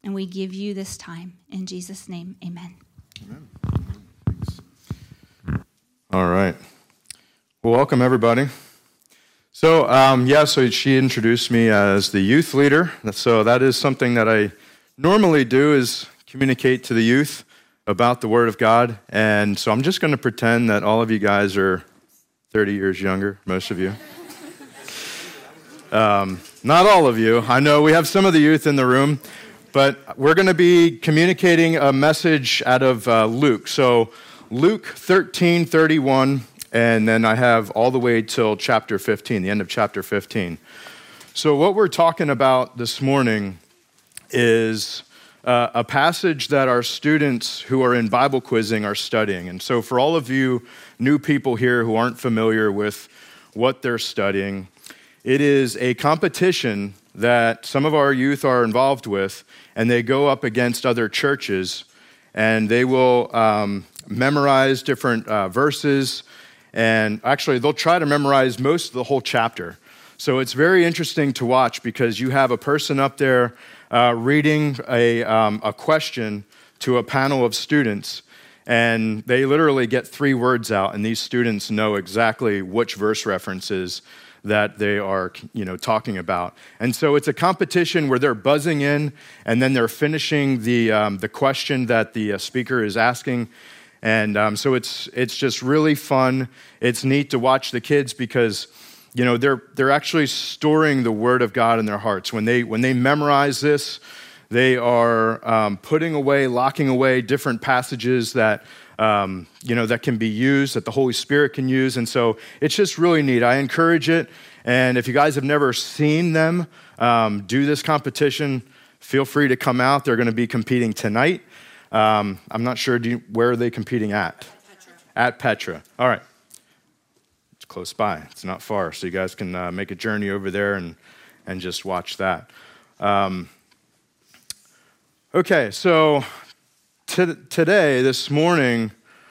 And we give you this time. In Jesus' name, amen. Amen. Thanks. All right. Well, welcome, everybody. So she introduced me as the youth leader. So that is something that I normally do, is communicate to the youth about the Word of God. And so I'm just going to pretend that all of you guys are 30 years younger, most of you. Not all of you. I know we have some of the youth in the room, but we're going to be communicating a message out of Luke. So Luke 13:31, and then I have all the way till chapter 15, the end of chapter 15. So what we're talking about this morning is a passage that our students who are in Bible quizzing are studying. And so for all of you new people here who aren't familiar with what they're studying, it is a competition that some of our youth are involved with, and they go up against other churches, and they will memorize different verses, and actually they'll try to memorize most of the whole chapter. So it's very interesting to watch because you have a person up there reading a question to a panel of students, and they literally get 3 words out, and these students know exactly which verse references that they are, talking about. And so it's a competition where they're buzzing in, and then they're finishing the question that the speaker is asking. And so it's just really fun. It's neat to watch the kids because, they're actually storing the Word of God in their hearts. When they memorize this, they are locking away different passages that that can be used, that the Holy Spirit can use. And so it's just really neat. I encourage it. And if you guys have never seen them do this competition, feel free to come out. They're going to be competing tonight. I'm not sure, where are they competing at? Petra. At Petra. All right. It's close by. It's not far. So you guys can make a journey over there and just watch that. Okay, so today, this morning,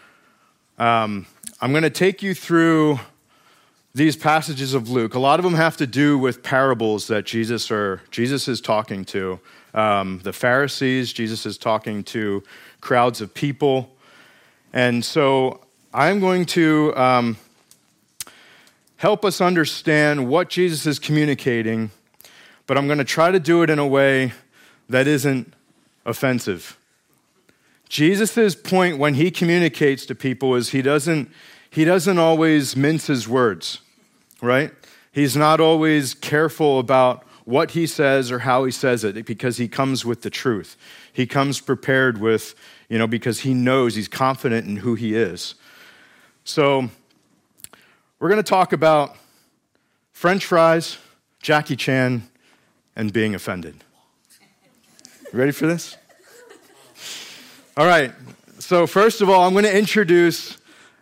I'm going to take you through these passages of Luke. A lot of them have to do with parables that Jesus is talking to. The Pharisees, Jesus is talking to crowds of people. And so I'm going to help us understand what Jesus is communicating, but I'm going to try to do it in a way that isn't offensive. Jesus' point when he communicates to people is he doesn't always mince his words, right? He's not always careful about what he says or how he says it because he comes with the truth. He comes prepared with, because he knows, he's confident in who he is. So we're going to talk about French fries, Jackie Chan, and being offended. You ready for this? All right. So first of all, I'm going to introduce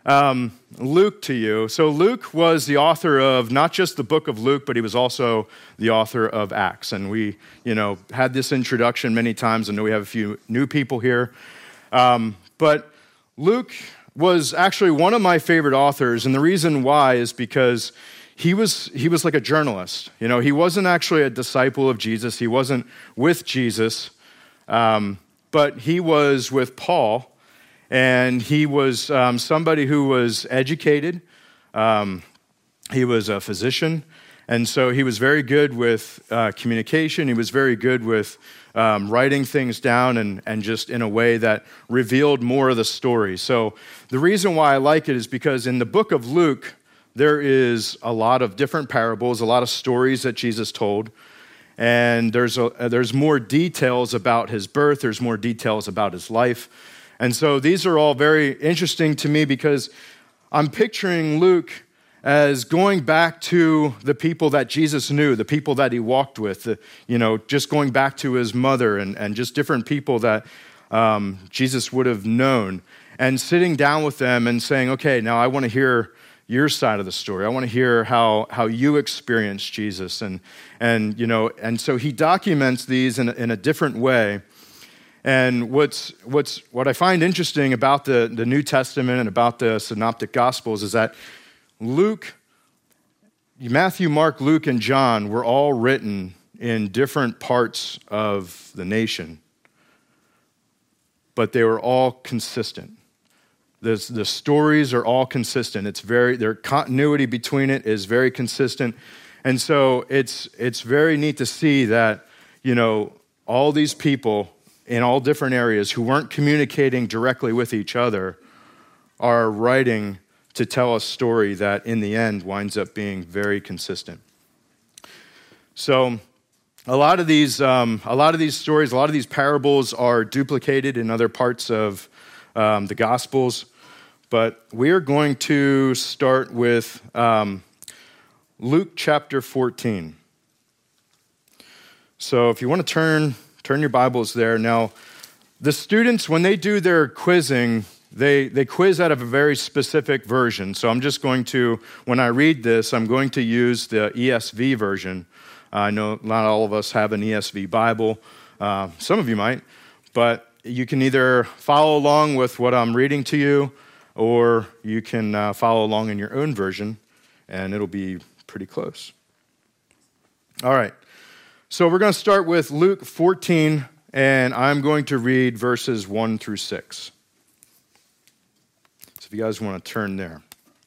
Luke to you. So Luke was the author of not just the book of Luke, but he was also the author of Acts. And we, had this introduction many times. I know we have a few new people here. But Luke was actually one of my favorite authors. And the reason why is because he was like a journalist. He wasn't actually a disciple of Jesus. He wasn't with Jesus. But he was with Paul, and he was somebody who was educated. He was a physician, and so he was very good with communication. He was very good with writing things down and just in a way that revealed more of the story. So the reason why I like it is because in the book of Luke, there is a lot of different parables, a lot of stories that Jesus told. And there's more details about his birth. There's more details about his life. And so these are all very interesting to me because I'm picturing Luke as going back to the people that Jesus knew, the people that he walked with, just going back to his mother and just different people that Jesus would have known, and sitting down with them and saying, okay, now I want to hear your side of the story. I want to hear how you experienced Jesus. And so he documents these in a different way. And what I find interesting about the New Testament and about the Synoptic Gospels is that Matthew, Mark, Luke, and John were all written in different parts of the nation, but they were all consistent. The stories are all consistent. Their continuity between it is very consistent. And so it's very neat to see that, all these people in all different areas who weren't communicating directly with each other are writing to tell a story that in the end winds up being very consistent. So a lot of these stories, a lot of these parables are duplicated in other parts of the Gospels, but we are going to start with Luke chapter 14. So if you want to turn your Bibles there. Now, the students, when they do their quizzing, they quiz out of a very specific version. So I'm just going to, when I read this, I'm going to use the ESV version. I know not all of us have an ESV Bible. Some of you might. But you can either follow along with what I'm reading to you, or you can follow along in your own version, and it'll be pretty close. All right. So we're going to start with Luke 14, and I'm going to read verses 1 through 6. So if you guys want to turn there.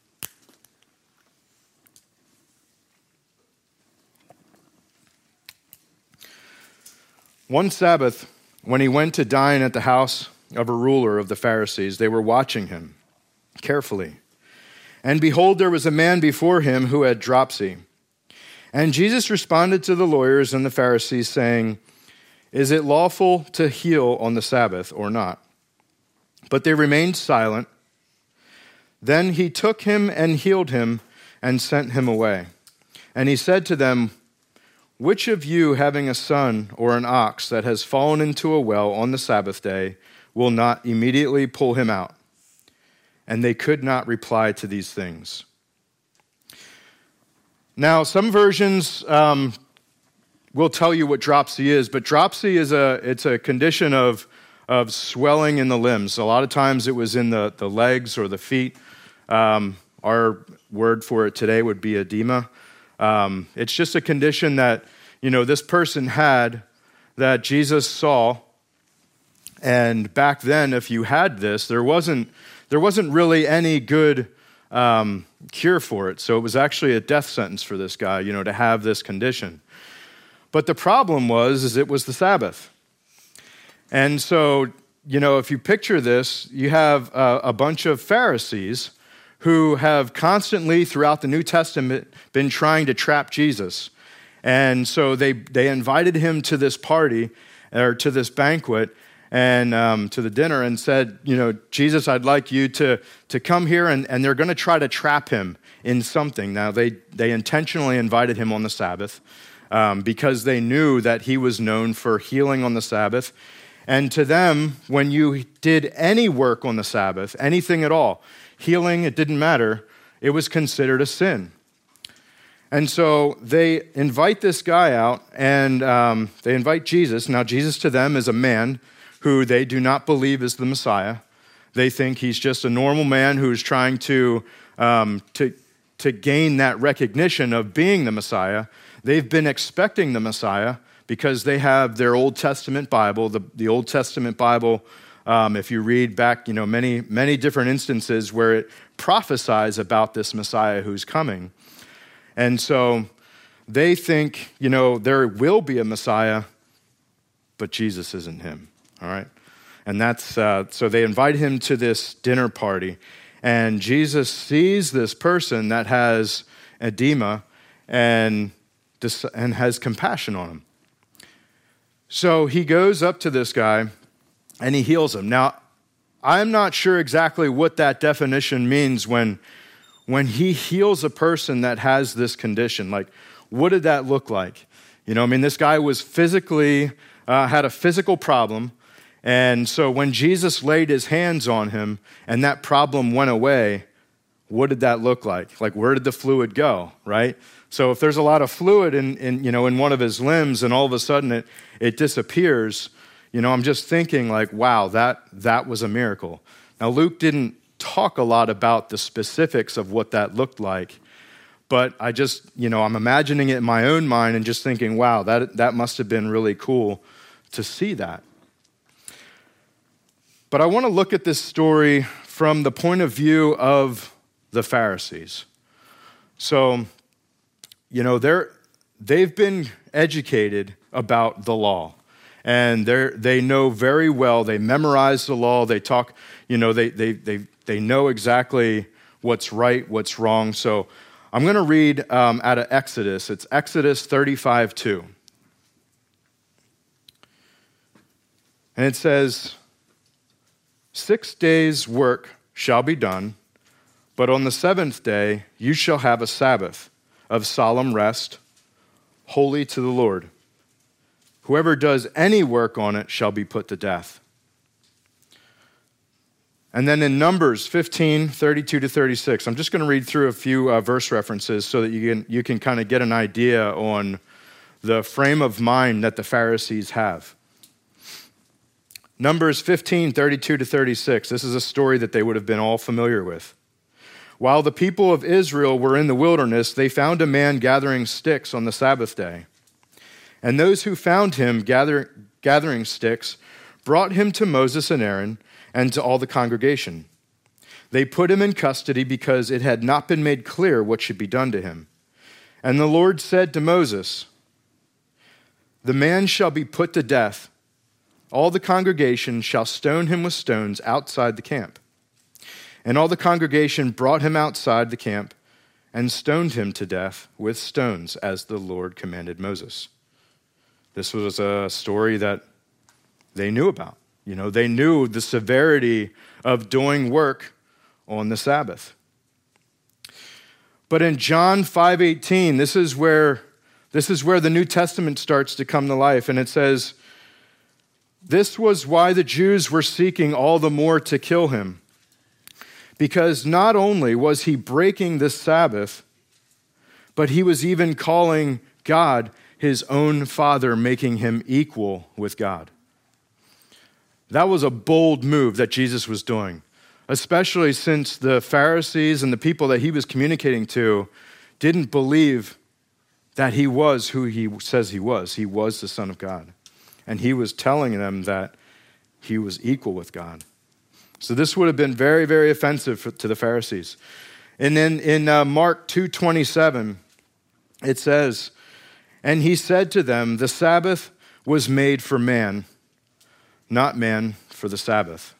One Sabbath, when he went to dine at the house of a ruler of the Pharisees, they were watching him carefully. And behold, there was a man before him who had dropsy. And Jesus responded to the lawyers and the Pharisees, saying, "Is it lawful to heal on the Sabbath or not?" But they remained silent. Then he took him and healed him and sent him away. And he said to them, "Which of you, having a son or an ox that has fallen into a well on the Sabbath day, will not immediately pull him out?" And they could not reply to these things. Now, some versions will tell you what dropsy is, but dropsy is a condition of swelling in the limbs. A lot of times it was in the legs or the feet. Our word for it today would be edema. It's just a condition that, this person had that Jesus saw. And back then, if you had this, there wasn't really any good cure for it. So it was actually a death sentence for this guy, to have this condition. But the problem was it was the Sabbath. And so, if you picture this, you have a bunch of Pharisees who have constantly throughout the New Testament been trying to trap Jesus. And so they invited him to this party or to this banquet and to the dinner and said, "Jesus, I'd like you to come here," and they're going to try to trap him in something. Now, they intentionally invited him on the Sabbath because they knew that he was known for healing on the Sabbath. And to them, when you did any work on the Sabbath, anything at all, healing, it didn't matter, it was considered a sin. And so they invite this guy out, and they invite Jesus. Now, Jesus to them is a man who they do not believe is the Messiah. They think he's just a normal man who's trying to gain that recognition of being the Messiah. They've been expecting the Messiah because they have their Old Testament Bible. The Old Testament Bible, if you read back, many different instances where it prophesies about this Messiah who's coming. And so they think, there will be a Messiah, but Jesus isn't him. All right, and that's so they invite him to this dinner party, and Jesus sees this person that has edema and has compassion on him. So he goes up to this guy and he heals him. Now, I'm not sure exactly what that definition means when he heals a person that has this condition. Like, what did that look like? This guy was physically had a physical problem. And so when Jesus laid his hands on him and that problem went away, what did that look like? Like, where did the fluid go, right? So if there's a lot of fluid in one of his limbs and all of a sudden it disappears, I'm just thinking like, wow, that was a miracle. Now, Luke didn't talk a lot about the specifics of what that looked like, but I just, I'm imagining it in my own mind and just thinking, wow, that must have been really cool to see that. But I want to look at this story from the point of view of the Pharisees. So, they've been educated about the law. And they know very well, they memorize the law, they talk, they know exactly what's right, what's wrong. So I'm going to read out of Exodus. It's Exodus 35:2. And it says, 6 days' work shall be done, but on the seventh day you shall have a Sabbath of solemn rest, holy to the Lord. Whoever does any work on it shall be put to death. And then in Numbers 15:32-36, I'm just going to read through a few verse references so that you can kind of get an idea on the frame of mind that the Pharisees have. Numbers 15:32-36, this is a story that they would have been all familiar with. While the people of Israel were in the wilderness, they found a man gathering sticks on the Sabbath day. And those who found him gathering sticks brought him to Moses and Aaron and to all the congregation. They put him in custody because it had not been made clear what should be done to him. And the Lord said to Moses, "The man shall be put to death. All the congregation shall stone him with stones outside the camp." And all the congregation brought him outside the camp and stoned him to death with stones, as the Lord commanded Moses. This was a story that they knew about. They knew the severity of doing work on the Sabbath. But in John 5:18, this is where the New Testament starts to come to life. And it says, "This was why the Jews were seeking all the more to kill him, because not only was he breaking the Sabbath, but he was even calling God his own Father, making him equal with God." That was a bold move that Jesus was doing, especially since the Pharisees and the people that he was communicating to didn't believe that he was who he says he was. He was the Son of God. And he was telling them that he was equal with God. So this would have been very, very offensive to the Pharisees. And then in Mark 2:27, it says, "And he said to them, the Sabbath was made for man, not man for the Sabbath."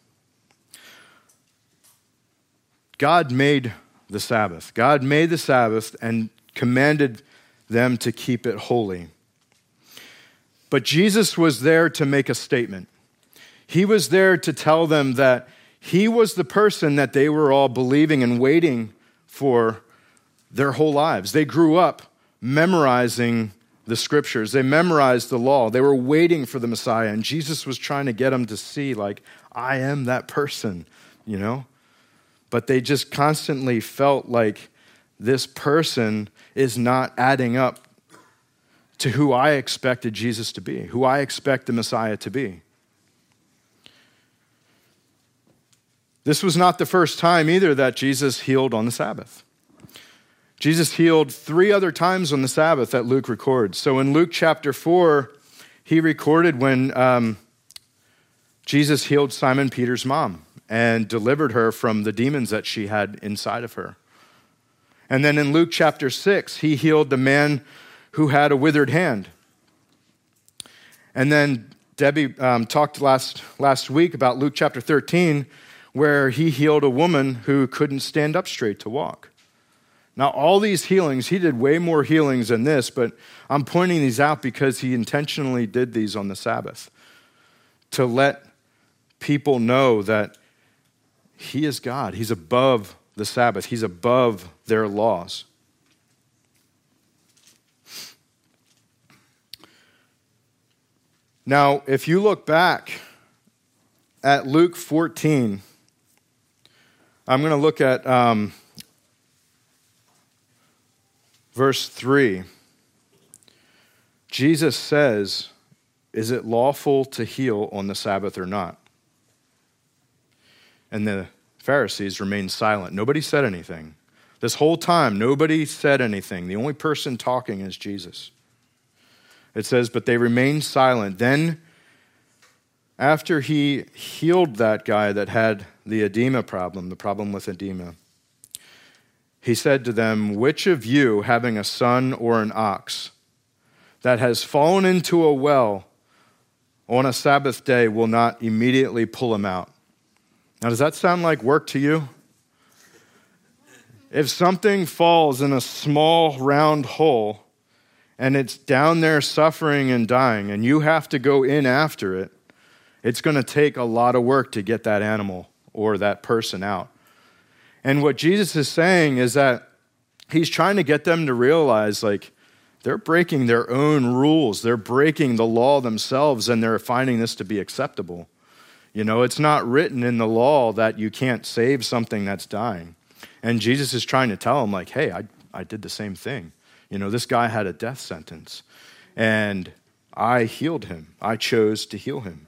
God made the Sabbath. God made the Sabbath and commanded them to keep it holy. But Jesus was there to make a statement. He was there to tell them that he was the person that they were all believing and waiting for their whole lives. They grew up memorizing the scriptures. They memorized the law. They were waiting for the Messiah. And Jesus was trying to get them to see, I am that person, But they just constantly felt like this person is not adding up to who I expected Jesus to be, who I expect the Messiah to be. This was not the first time either that Jesus healed on the Sabbath. Jesus healed 3 other times on the Sabbath that Luke records. So in Luke chapter 4, he recorded when Jesus healed Simon Peter's mom and delivered her from the demons that she had inside of her. And then in Luke chapter 6, he healed the man who had a withered hand. And then Debbie talked last week about Luke chapter 13, where he healed a woman who couldn't stand up straight to walk. Now, all these healings, he did way more healings than this, but I'm pointing these out because he intentionally did these on the Sabbath to let people know that he is God. He's above the Sabbath. He's above their laws. Now, if you look back at Luke 14, I'm going to look at verse 3. Jesus says, "Is it lawful to heal on the Sabbath or not?" And the Pharisees remained silent. Nobody said anything. This whole time, nobody said anything. The only person talking is Jesus. It says, "But they remained silent. Then after he healed that guy that had the edema problem, the problem with edema, he said to them, "Which of you, having a son or an ox that has fallen into a well on a Sabbath day, will not immediately pull him out?" Now, does that sound like work to you? If something falls in a small round hole and it's down there suffering and dying, and you have to go in after it, it's going to take a lot of work to get that animal or that person out. And what Jesus is saying is that he's trying to get them to realize, like, they're breaking their own rules. They're breaking the law themselves, and they're finding this to be acceptable. You know, it's not written in the law that you can't save something that's dying. And Jesus is trying to tell them, like, hey, I did the same thing. You know, this guy had a death sentence, and I healed him. I chose to heal him.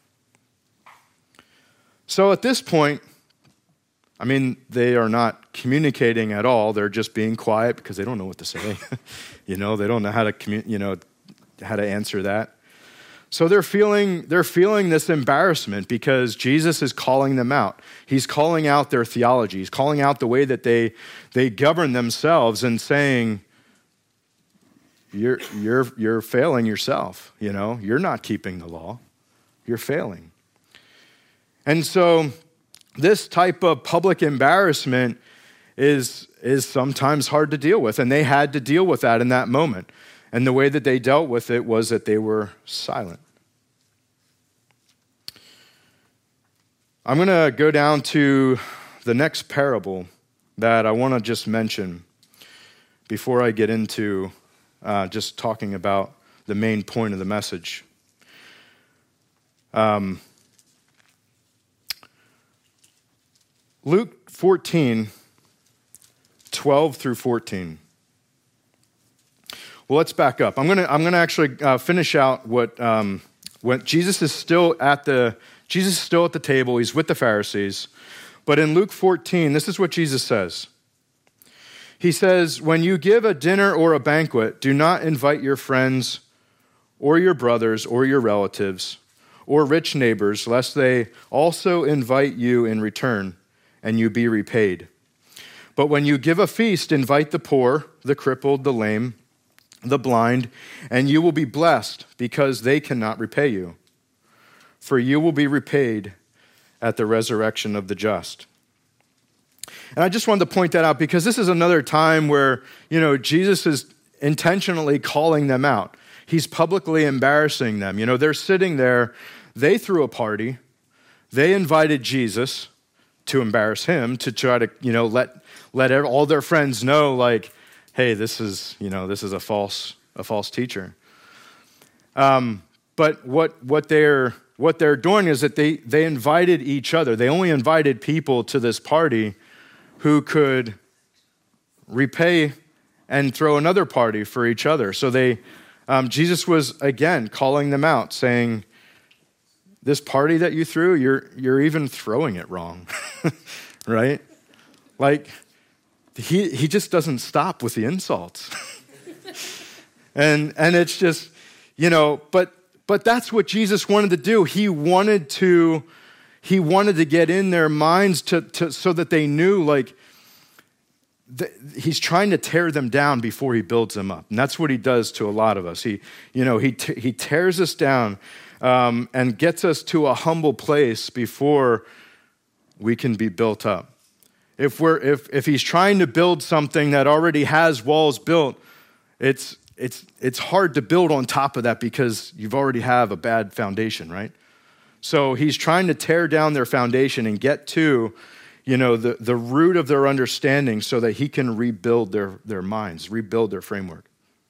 So at this point, I mean, they are not communicating at all. They're just being quiet because they don't know what to say. You know, they don't know how to how to answer that. So they're feeling this embarrassment because Jesus is calling them out. He's calling out their theology. He's calling out the way that they govern themselves and saying, You're failing yourself. You know, you're not keeping the law. You're failing. And so this type of public embarrassment is sometimes hard to deal with, and they had to deal with that in that moment. And the way that they dealt with it was that they were silent. I'm going to go down to the next parable that I want to just mention before I get into just talking about the main point of the message. Luke 14, 12 through 14. Well, let's back up. I'm gonna actually finish out what Jesus is still at the table. He's with the Pharisees, but in Luke 14, this is what Jesus says. He says, "When you give a dinner or a banquet, do not invite your friends or your brothers or your relatives or rich neighbors, lest they also invite you in return, and you be repaid. But when you give a feast, invite the poor, the crippled, the lame, the blind, and you will be blessed because they cannot repay you. For you will be repaid at the resurrection of the just." And I just wanted to point that out because this is another time where, you know, Jesus is intentionally calling them out. He's publicly embarrassing them. You know, they're sitting there. They threw a party. They invited Jesus to embarrass him, to try to, you know, let all their friends know, like, hey, this is a false teacher. But what they're doing is that they invited each other. They only invited people to this party who could repay and throw another party for each other. So Jesus was again calling them out, saying, "This party that you threw, you're even throwing it wrong," right? Like he just doesn't stop with the insults, and it's just, you know, but that's what Jesus wanted to do. He wanted to get in their minds to so that they knew, like, he's trying to tear them down before he builds them up. And that's what he does to a lot of us. He tears us down and gets us to a humble place before we can be built up. If he's trying to build something that already has walls built, it's hard to build on top of that because you've already have a bad foundation, right? So he's trying to tear down their foundation and get to, you know, the root of their understanding so that he can rebuild their minds, rebuild their framework.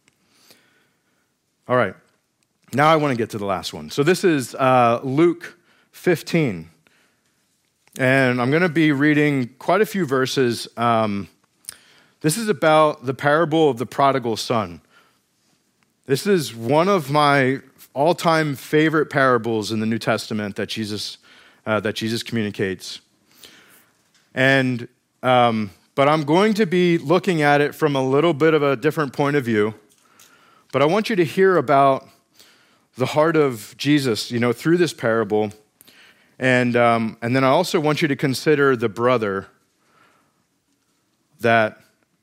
All right. Now I want to get to the last one. So this is Luke 15. And I'm going to be reading quite a few verses. This is about the parable of the prodigal son. This is one of my all-time favorite parables in the New Testament that Jesus communicates. And but I'm going to be looking at it from a little bit of a different point of view. But I want you to hear about the heart of Jesus, through this parable. And then I also want you to consider the brother that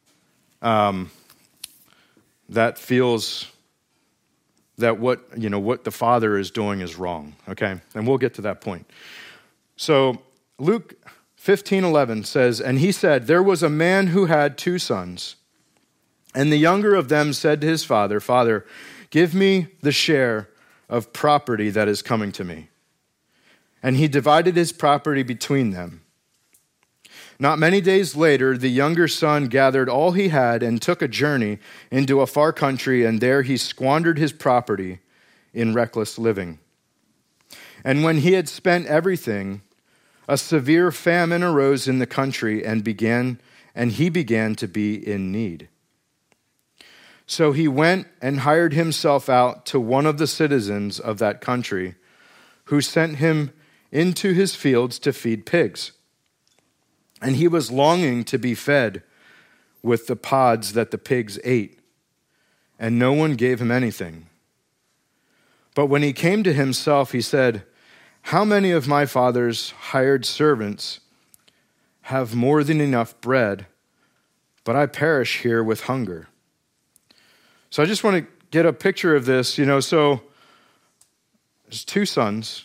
feels that what the father is doing is wrong, okay? And we'll get to that point. So Luke 15:11 says, "And he said, there was a man who had 2 sons. And the younger of them said to his father, 'Father, give me the share of property that is coming to me.' And he divided his property between them. Not many days later, the younger son gathered all he had and took a journey into a far country, and there he squandered his property in reckless living. And when he had spent everything, a severe famine arose in the country, and he began to be in need. So he went and hired himself out to one of the citizens of that country, who sent him into his fields to feed pigs. And he was longing to be fed with the pods that the pigs ate, and no one gave him anything. But when he came to himself, he said, 'How many of my father's hired servants have more than enough bread, but I perish here with hunger?'" So I just want to get a picture of this, so there's 2 sons,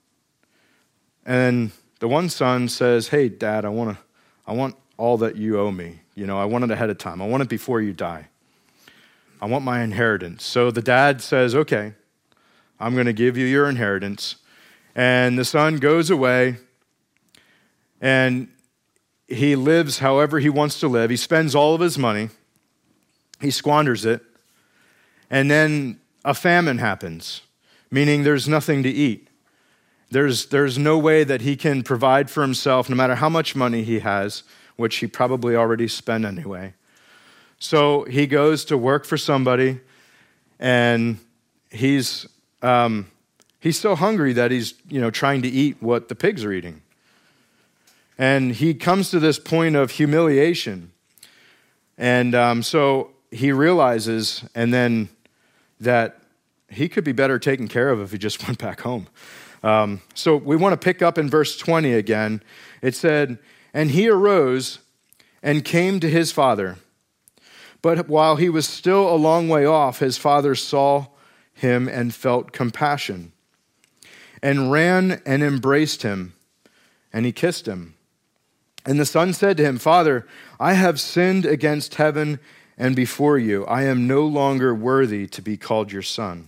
and the one son says, "Hey, Dad, I want all that you owe me. I want it ahead of time. I want it before you die. I want my inheritance." So the dad says, "Okay, I'm going to give you your inheritance." And the son goes away, and he lives however he wants to live. He spends all of his money. He squanders it. And then a famine happens, meaning there's nothing to eat. There's no way that he can provide for himself, no matter how much money he has, which he probably already spent anyway. So he goes to work for somebody, and he's so hungry that he's trying to eat what the pigs are eating. And he comes to this point of humiliation. And so he realizes, and then that he could be better taken care of if he just went back home. So we want to pick up in verse 20 again. It said, "And he arose and came to his father. But while he was still a long way off, his father saw him and felt compassion, and ran and embraced him, and he kissed him. And the son said to him, 'Father, I have sinned against heaven and before you. I am no longer worthy to be called your son.'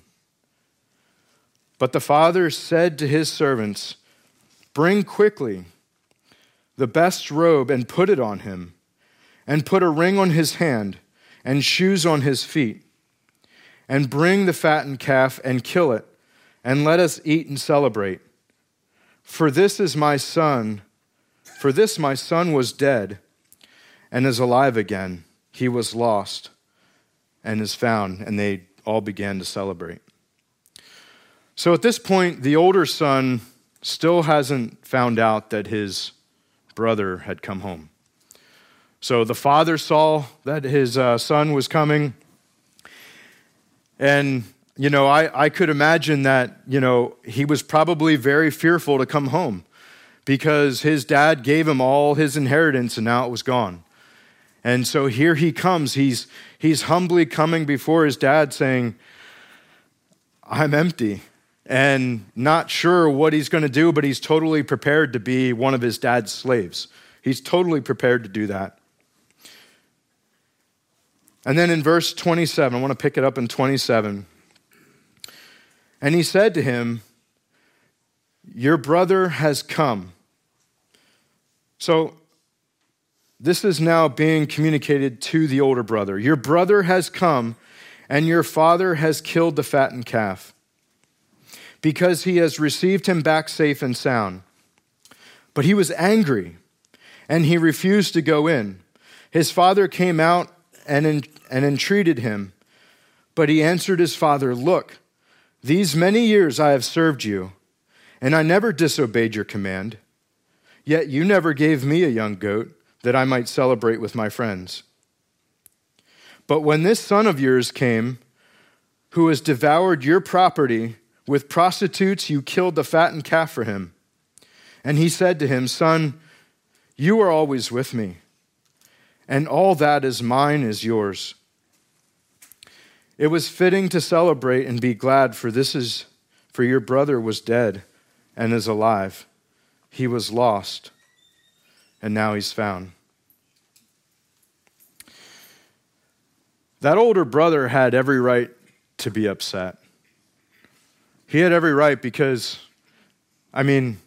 But the father said to his servants, 'Bring quickly the best robe and put it on him, and put a ring on his hand and shoes on his feet. And bring the fattened calf and kill it, and let us eat and celebrate. For this my son was dead and is alive again. He was lost and is found.' And they all began to celebrate." So at this point, the older son still hasn't found out that his brother had come home. So the father saw that his son was coming. And, I could imagine that, he was probably very fearful to come home because his dad gave him all his inheritance and now it was gone. And so here he comes. He's humbly coming before his dad saying, "I'm empty," and not sure what he's going to do, but he's totally prepared to be one of his dad's slaves. He's totally prepared to do that. And then in verse 27, I want to pick it up in 27. "And he said to him, 'Your brother has come.'" So this is now being communicated to the older brother. "Your brother has come, and your father has killed the fattened calf, because he has received him back safe and sound. But he was angry, and he refused to go in. His father came out and entreated him. But he answered his father, 'Look, these many years I have served you, and I never disobeyed your command. Yet you never gave me a young goat that I might celebrate with my friends. But when this son of yours came, who has devoured your property With prostitutes you killed the fattened calf for him." And he said to him, "Son, you are always with me, and all that is mine is yours. It was fitting to celebrate and be glad, for your brother was dead and is alive. He was lost, and now he's found." That older brother had every right to be upset. He had every right because, I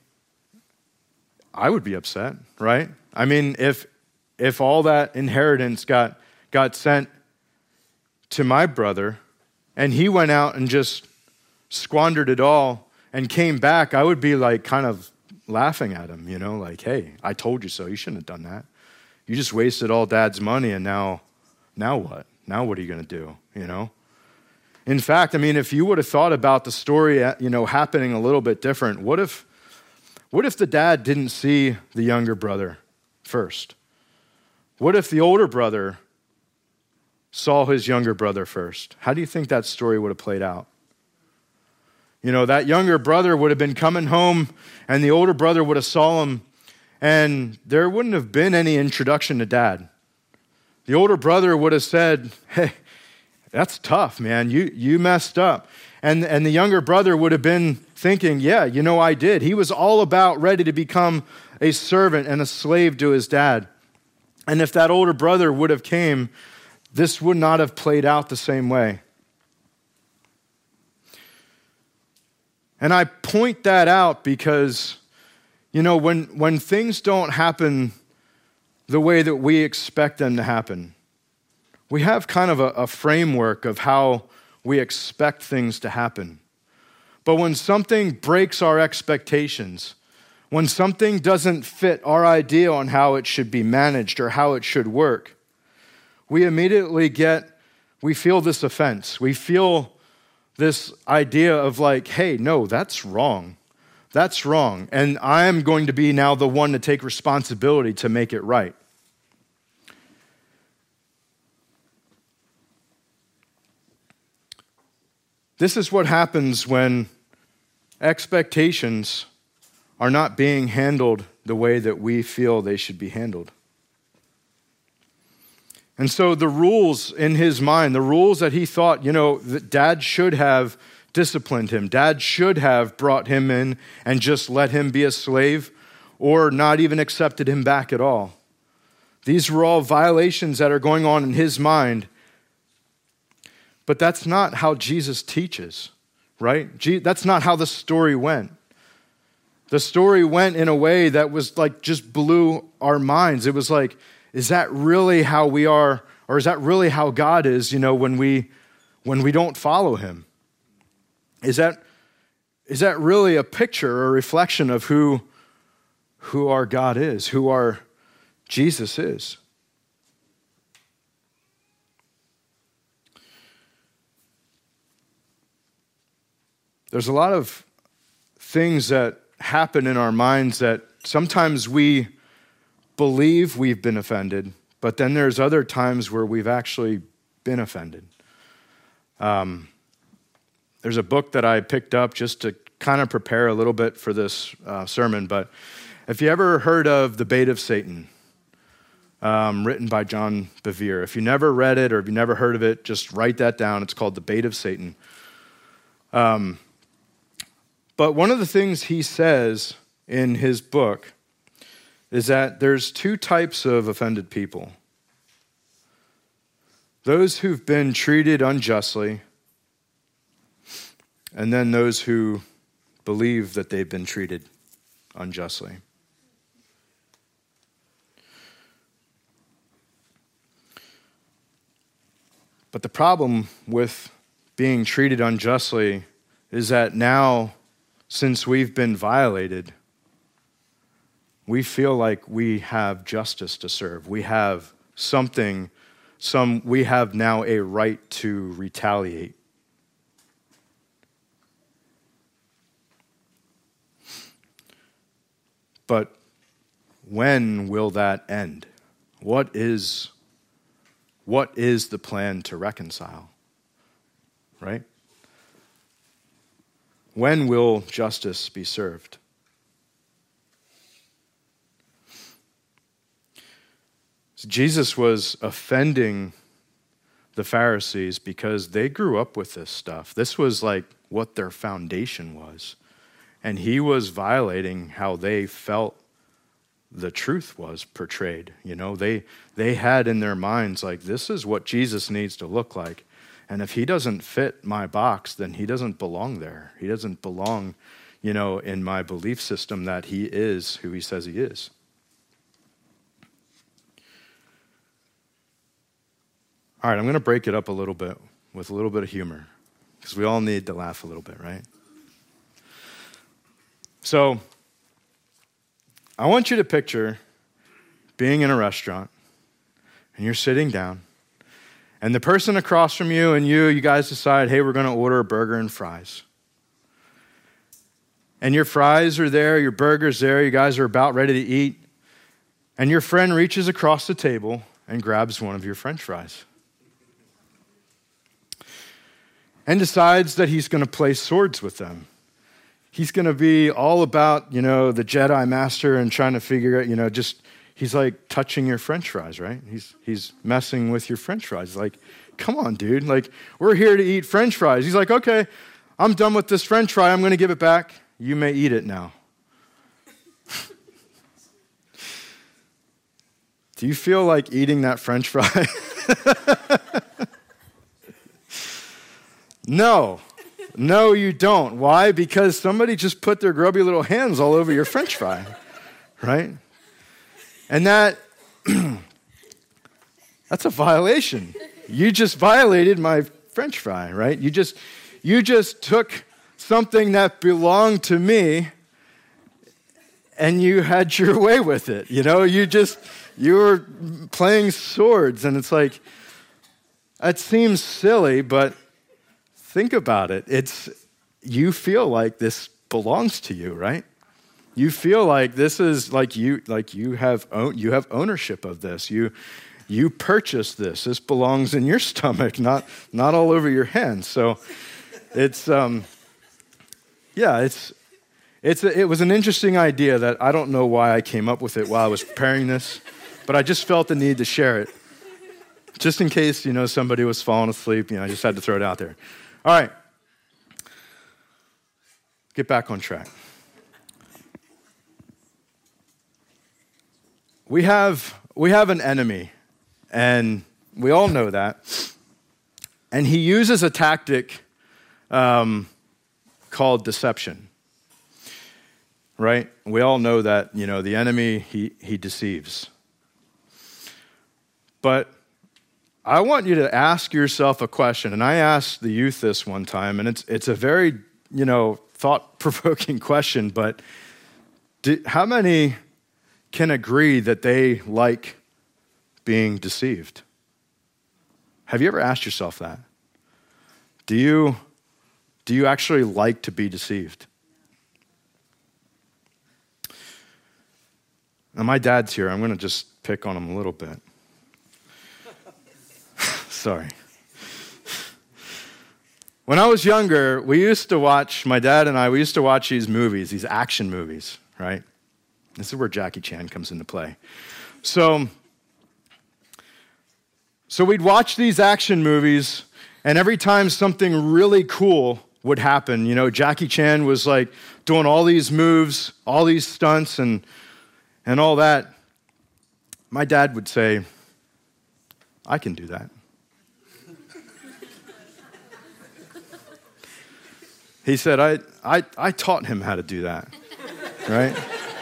would be upset, right? If all that inheritance got sent to my brother and he went out and just squandered it all and came back, I would be like kind of laughing at him, like, "Hey, I told you so. You shouldn't have done that. You just wasted all Dad's money, and now what? Now what are you going to do, In fact, if you would have thought about the story, happening a little bit different, what if the dad didn't see the younger brother first? What if the older brother saw his younger brother first? How do you think that story would have played out? That younger brother would have been coming home, and the older brother would have saw him, and there wouldn't have been any introduction to Dad. The older brother would have said, "Hey, that's tough, man. You messed up." And the younger brother would have been thinking, "Yeah, I did." He was all about ready to become a servant and a slave to his dad. And if that older brother would have came, this would not have played out the same way. And I point that out because, when things don't happen the way that we expect them to happen, we have kind of a framework of how we expect things to happen. But when something breaks our expectations, when something doesn't fit our idea on how it should be managed or how it should work, we immediately we feel this offense. We feel this idea of like, "Hey, no, that's wrong. That's wrong. And I'm going to be now the one to take responsibility to make it right." This is what happens when expectations are not being handled the way that we feel they should be handled. And so the rules in his mind, the rules that he thought, that Dad should have disciplined him, Dad should have brought him in and just let him be a slave or not even accepted him back at all. These were all violations that are going on in his mind. But that's not how Jesus teaches, right? That's not how the story went. The story went in a way that was like just blew our minds. It was like, is that really how we are, or is that really how God is, when we don't follow him? Is that really a picture or a reflection of who our God is, who our Jesus is? There's a lot of things that happen in our minds that sometimes we believe we've been offended, but then there's other times where we've actually been offended. There's a book that I picked up just to kind of prepare a little bit for this sermon, but if you ever heard of The Bait of Satan, written by John Bevere, if you never read it or if you never heard of it, just write that down. It's called The Bait of Satan. But one of the things he says in his book is that there's two types of offended people. Those who've been treated unjustly, and then those who believe that they've been treated unjustly. But the problem with being treated unjustly is that now, since we've been violated, we feel like we have justice to serve. We have we have now a right to retaliate. But when will that end? What is the plan to reconcile? Right? When will justice be served? Jesus was offending the Pharisees because they grew up with this stuff. This was like what their foundation was. And he was violating how they felt the truth was portrayed. You know, they had in their minds, like, this is what Jesus needs to look like. And if he doesn't fit my box, then he doesn't belong there. He doesn't belong, you know, in my belief system that he is who he says he is. All right, I'm going to break it up a little bit with a little bit of humor, because we all need to laugh a little bit, right? So, I want you to picture being in a restaurant, and you're sitting down, and the person across from you and you guys decide, hey, we're going to order a burger and fries. And your fries are there, your burger's there, you guys are about ready to eat, and your friend reaches across the table and grabs one of your French fries and decides that he's going to play swords with them. He's going to be all about, you know, the Jedi master and trying to figure out, you know, just, he's like touching your French fries, right? He's messing with your French fries. Like, come on, dude. Like, we're here to eat French fries. He's like, okay, I'm done with this French fry. I'm going to give it back. You may eat it now. Do you feel like eating that French fry? No, you don't. Why? Because somebody just put their grubby little hands all over your French fry, right? And that's a violation. You just violated my French fry, right? You just took something that belonged to me and you had your way with it. You know, you were playing swords, and it's like, it seems silly, but think about it. You feel like this belongs to you, right? You feel like this is like you have ownership of this. You purchased this. This belongs in your stomach, not all over your hands. So it was an interesting idea that I don't know why I came up with it while I was preparing this, but I just felt the need to share it. Just in case, you know, somebody was falling asleep, you know, I just had to throw it out there. All right. Get back on track. We have an enemy, and we all know that. And he uses a tactic called deception. Right? We all know that, you know, the enemy, he deceives. But I want you to ask yourself a question, and I asked the youth this one time, and it's a very, you know, thought-provoking question, but how many can agree that they like being deceived? Have you ever asked yourself that? Do you actually like to be deceived? Now, my dad's here. I'm going to just pick on him a little bit. Sorry. When I was younger, my dad and I used to watch these movies, these action movies, right? This is where Jackie Chan comes into play. So we'd watch these action movies, and every time something really cool would happen, you know, Jackie Chan was like doing all these moves, all these stunts, and all that, my dad would say, I can do that. He said, I taught him how to do that, right?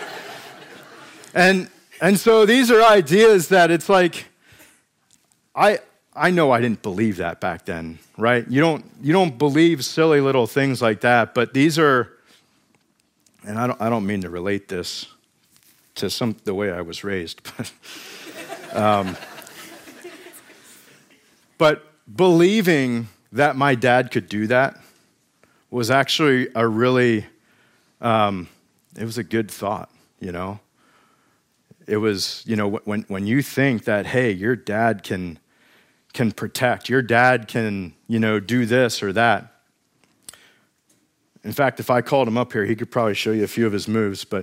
And so these are ideas that it's like, I know I didn't believe that back then, right? You don't believe silly little things like that, but these are, and I don't mean to relate this to the way I was raised, but believing that my dad could do that was actually a really, it was a good thought, you know? It was, you know, when you think that, hey, your dad can protect, your dad can, you know, do this or that. In fact, if I called him up here, he could probably show you a few of his moves. But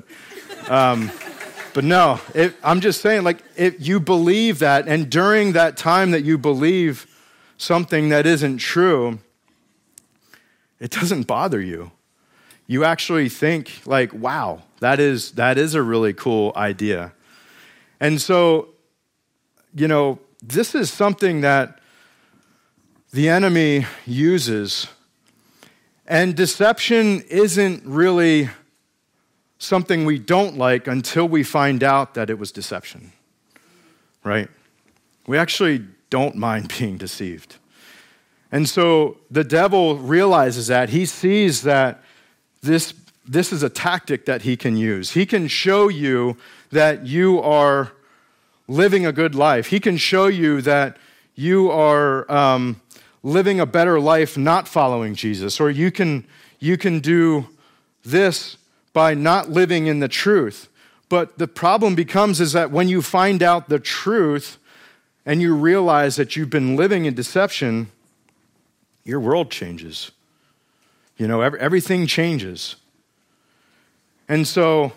no, I'm just saying, like, if you believe that, and during that time that you believe something that isn't true, it doesn't bother you. You actually think, like, wow, that is a really cool idea. And so, this is something that the enemy uses. And deception isn't really something we don't like until we find out that it was deception, right? We actually don't mind being deceived. And so the devil realizes that. He sees that this is a tactic that he can use. He can show you that you are living a good life. He can show you that you are living a better life not following Jesus, or you can do this by not living in the truth. But the problem becomes is that when you find out the truth and you realize that you've been living in deception, your world changes. Everything changes. And so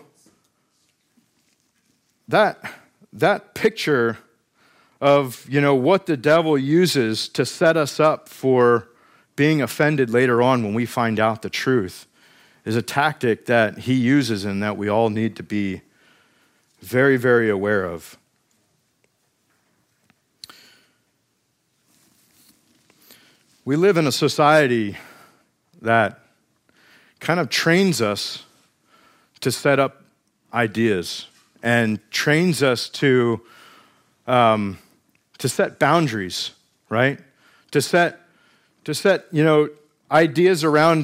that picture of, what the devil uses to set us up for being offended later on when we find out the truth is a tactic that he uses and that we all need to be very, very aware of. We live in a society that kind of trains us to set up ideas and trains us to set boundaries, right? To set ideas around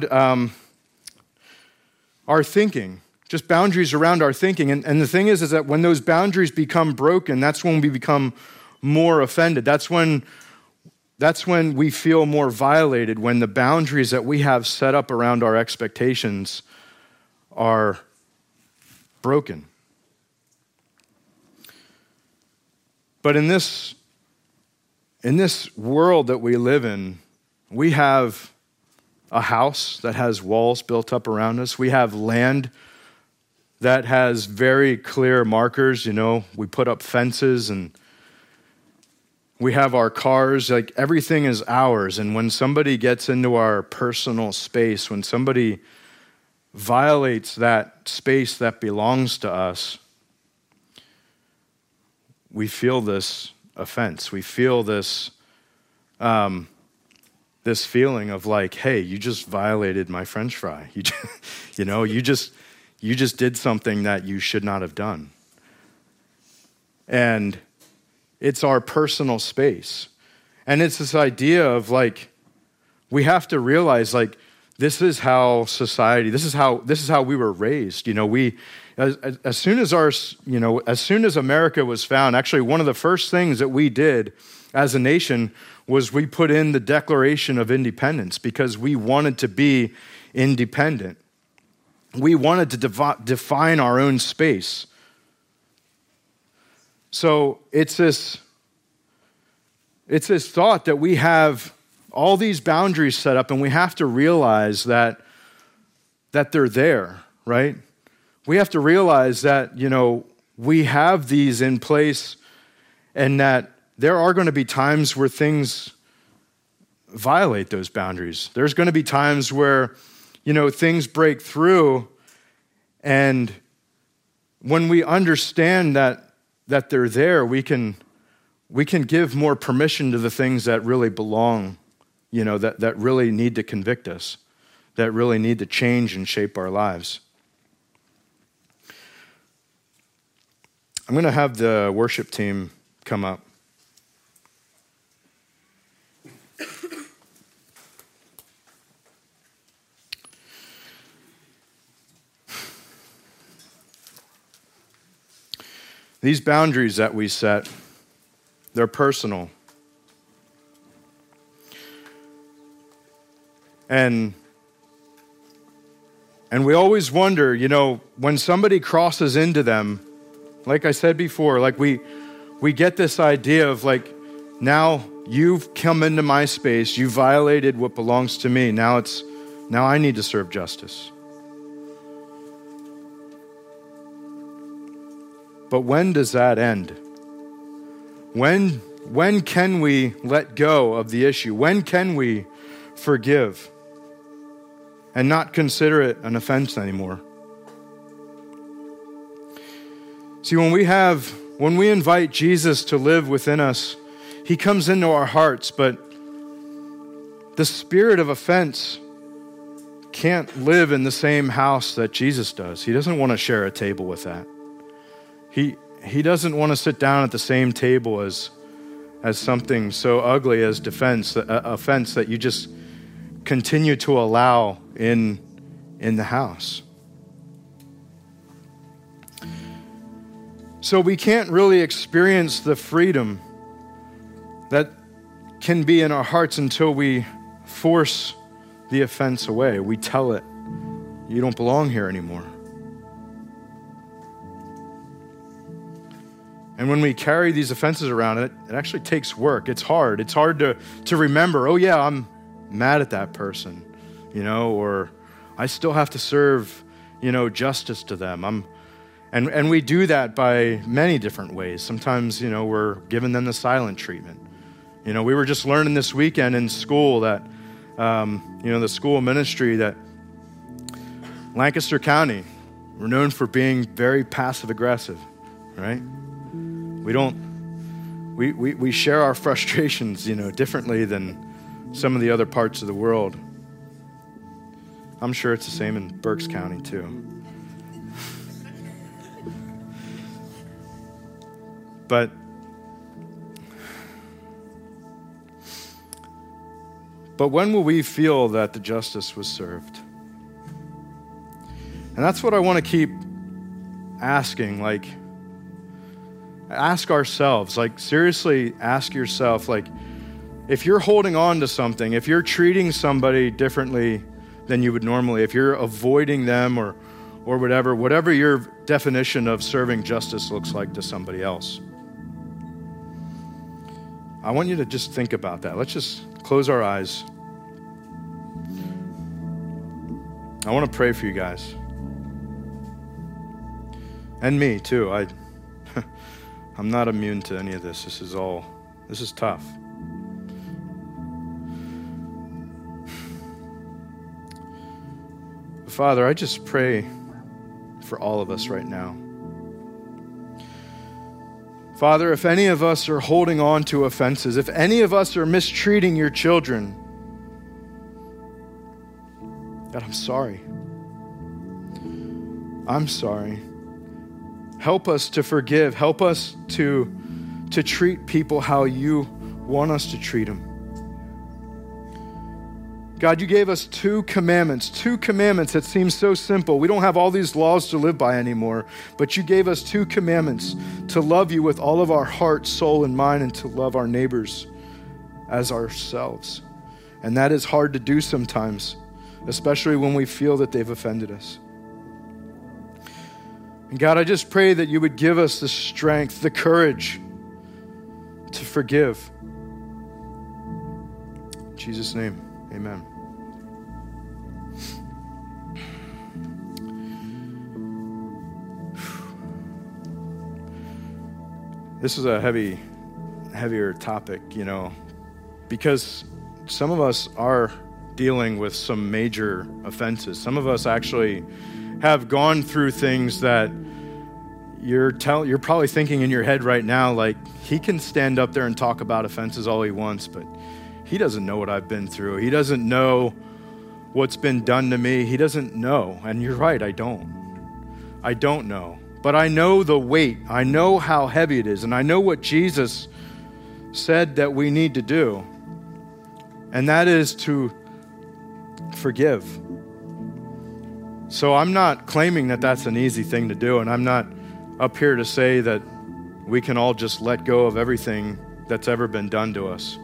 our thinking, just boundaries around our thinking. And the thing is that when those boundaries become broken, that's when we become more offended. That's when we feel more violated, when the boundaries that we have set up around our expectations are broken. But in this world that we live in, we have a house that has walls built up around us. We have land that has very clear markers. We put up fences, and we have our cars. Like, everything is ours. And when somebody gets into our personal space, when somebody violates that space that belongs to us, we feel this offense. We feel this this feeling of like, hey, you just violated my French fry. You just did something that you should not have done. And it's our personal space. And it's this idea of like, we have to realize like, this is how society, this is how we were raised. As soon as America was found, actually one of the first things that we did as a nation was we put in the Declaration of Independence because we wanted to be independent. We wanted to define our own space. So it's this thought that we have all these boundaries set up, and we have to realize that they're there, right? We have to realize that, we have these in place, and that there are going to be times where things violate those boundaries. There's going to be times where, things break through, and when we understand that they're there, we can give more permission to the things that really belong, that really need to convict us, that really need to change and shape our lives. I'm going to have the worship team come up. These boundaries that we set, they're personal. And we always wonder, when somebody crosses into them, like I said before, like we get this idea of like, now you've come into my space, you violated what belongs to me. Now it's Now I need to serve justice. But when does that end? When can we let go of the issue? When can we forgive and not consider it an offense anymore? See, when we invite Jesus to live within us, he comes into our hearts, but the spirit of offense can't live in the same house that Jesus does. He doesn't want to share a table with that. He doesn't want to sit down at the same table as something so ugly as offense that you just continue to allow in the house. So we can't really experience the freedom that can be in our hearts until we force the offense away. We tell it, you don't belong here anymore. And when we carry these offenses around, it actually takes work. It's hard. It's hard to remember, oh yeah, I'm mad at that person, or I still have to serve, justice to them. And we do that by many different ways. Sometimes, we're giving them the silent treatment. We were just learning this weekend in school that, the school ministry that Lancaster County, we're known for being very passive aggressive, right? We share our frustrations, differently than some of the other parts of the world. I'm sure it's the same in Berks County too. But when will we feel that the justice was served? And that's what I want to keep asking, ask ourselves, seriously ask yourself, if you're holding on to something, if you're treating somebody differently than you would normally, if you're avoiding them or whatever your definition of serving justice looks like to somebody else, I want you to just think about that. Let's just close our eyes. I want to pray for you guys. And me too. I'm not immune to any of this. This is tough. Father, I just pray for all of us right now. Father, if any of us are holding on to offenses, if any of us are mistreating your children, God, I'm sorry. I'm sorry. Help us to forgive. Help us to treat people how you want us to treat them. God, you gave us two commandments that seem so simple. We don't have all these laws to live by anymore, but you gave us two commandments: to love you with all of our heart, soul, and mind, and to love our neighbors as ourselves. And that is hard to do sometimes, especially when we feel that they've offended us. And God, I just pray that you would give us the strength, the courage to forgive. In Jesus' name, amen. This is a heavier topic, because some of us are dealing with some major offenses. Some of us actually have gone through things that you're probably thinking in your head right now, he can stand up there and talk about offenses all he wants, but he doesn't know what I've been through. He doesn't know what's been done to me. He doesn't know. And you're right, I don't know. But I know the weight. I know how heavy it is. And I know what Jesus said that we need to do. And that is to forgive. So I'm not claiming that that's an easy thing to do, and I'm not up here to say that we can all just let go of everything that's ever been done to us.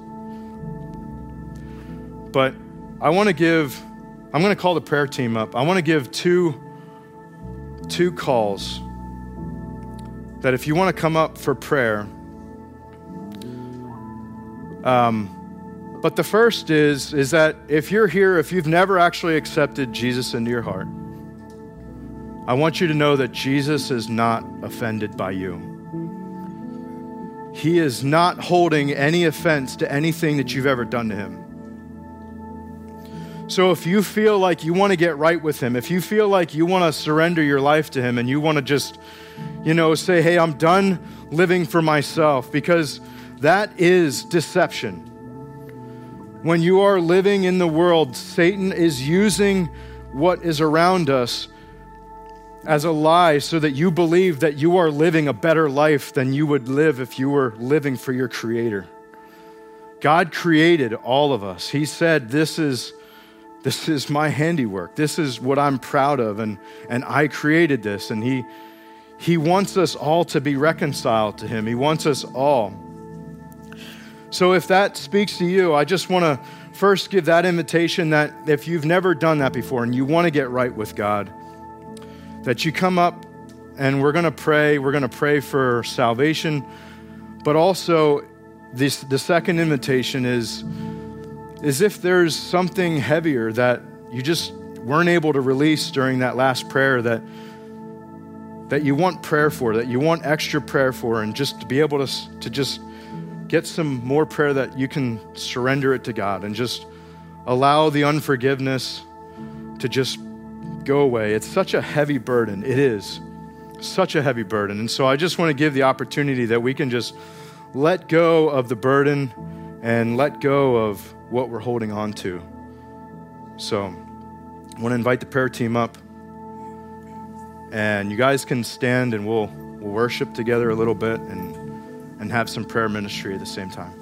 But I'm going to call the prayer team up. I want to give two calls that if you want to come up for prayer, But the first is that if you're here, if you've never actually accepted Jesus into your heart, I want you to know that Jesus is not offended by you. He is not holding any offense to anything that you've ever done to him. So if you feel like you want to get right with him, if you feel like you want to surrender your life to him and you want to just, say, hey, I'm done living for myself, because that is deception. When you are living in the world, Satan is using what is around us as a lie so that you believe that you are living a better life than you would live if you were living for your Creator. God created all of us. He said, this is my handiwork. This is what I'm proud of, and I created this. And he wants us all to be reconciled to him. He wants us all. So if that speaks to you, I just want to first give that invitation that if you've never done that before and you want to get right with God, that you come up and we're going to pray. We're going to pray for salvation. But also, the second invitation is if there's something heavier that you just weren't able to release during that last prayer that you want prayer for, that you want extra prayer for, and just to be able to just get some more prayer that you can surrender it to God and just allow the unforgiveness to just go away. It's such a heavy burden. It is such a heavy burden. And so I just want to give the opportunity that we can just let go of the burden and let go of what we're holding on to. So I want to invite the prayer team up, and you guys can stand and we'll worship together a little bit and have some prayer ministry at the same time.